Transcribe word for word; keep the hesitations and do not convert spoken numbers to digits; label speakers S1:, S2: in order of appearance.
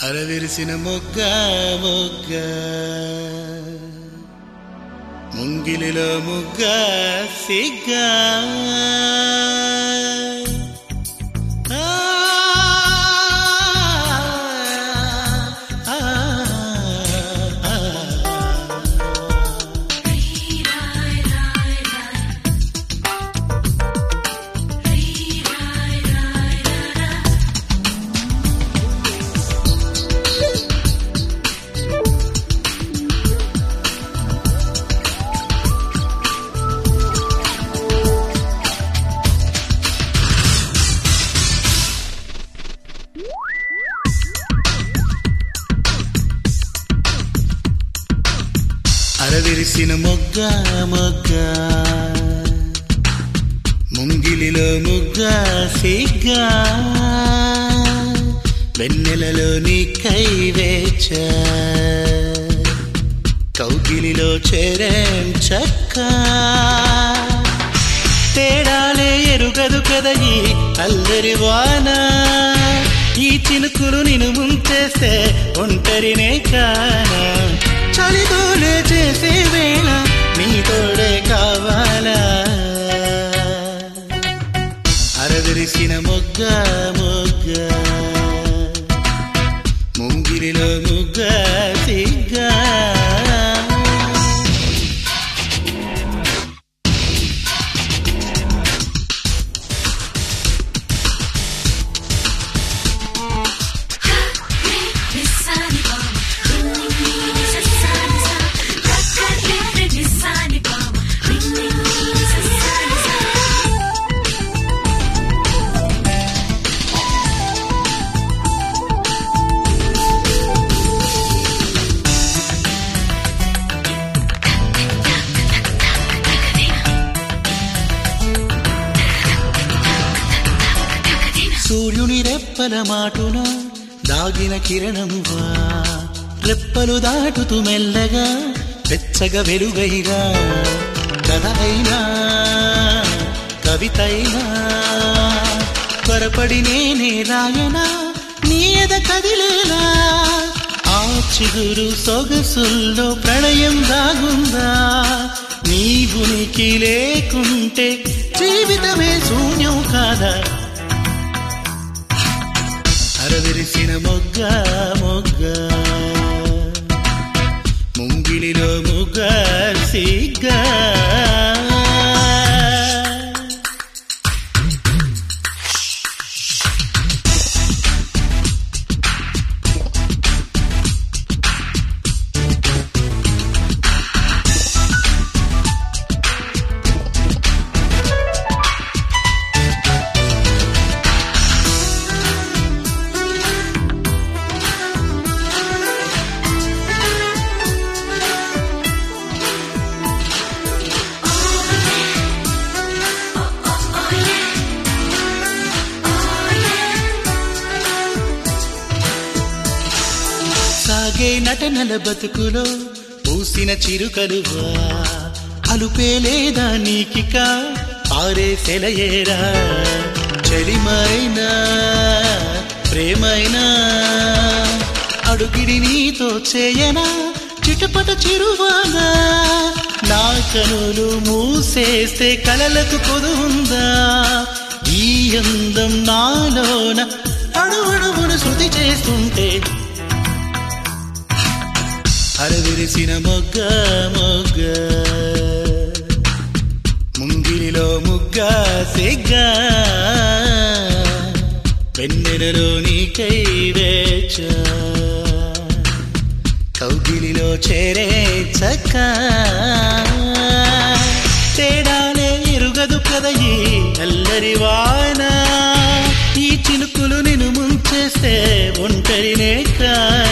S1: అరవిరిసిన మొగ్గ మొగ్గ ముంగిలిలో ముగ్గ సిగ్గా అరవిరిసిన మొగ్గ మొగ్గ ముంగిలిలో ముగ్గ సిగ్గా వెన్నెలలో నీకై వేచ కౌగిలిలో చేరేం చక్క తేడాలే ఎరుగదు కదయి అల్లరి వాన ఈ చినుకులు నిన్ను ముంచేస్తే ఒంటరినే కానా చలితోనే చేసే వేళ నీ తోడే కావాలా అరవిరిసిన మొగ్గ మొగ్గ ముంగిలిలో ముగ్గ సిగ్గా సూర్యుని రెప్పల మాటున దాగిన కిరణమువా రెప్పలు దాటుతూ మెల్లగా వెచ్చగా వెలుగైరా కథ అయినా కవితైనా త్వరపడి నేనే రాయనా నీ ఎద కదిలేలా ఆ చిగురు సొగసుల్లో ప్రళయం దాగుందా నీ ఉనికి లేకుంటే జీవితమే శూన్యం కాదా అరవిరిసిన మొగ్గ మొగ్గ ముంగిలిలో ముగ్గ సిగ్గా సాగే నటనల బతుకులో పూసిన చిరుకలువా అలుపే లేదా నీకిక పారే సెలయేరా చెలిమైనా ప్రేమైనా అడుగిడి నీతో చేయనా చిటపట చిరువానా నా కనులు మూసేస్తే కలలకు కొదుందా ఈ అందం నాలోన అడుగడుగును శృతి చేస్తుంటే అరవిరిసిన మొగ్గ మొగ్గ ముంగిలిలో ముగ్గ సిగ్గా వెన్నెలలో నీకై వేచ కౌగిలిలో చేరే చక్క తేడాలే ఎరుగదు కదయి అల్లరి వాన ఈ చినుకులు నిన్ను ముంచేస్తే ఒంటరినే కా